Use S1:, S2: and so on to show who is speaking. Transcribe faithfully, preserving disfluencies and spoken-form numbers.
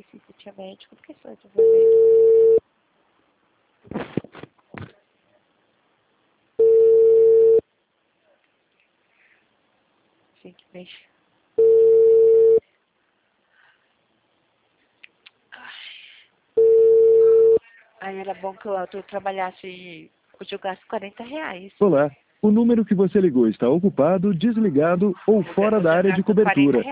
S1: esqueci se tinha médico, porque sou enfermeira. Gente, mexe. Aí era bom que eu, eu trabalhasse, eu jogasse quarenta reais.
S2: Olá, o número que você ligou está ocupado, desligado ou fora da área de cobertura.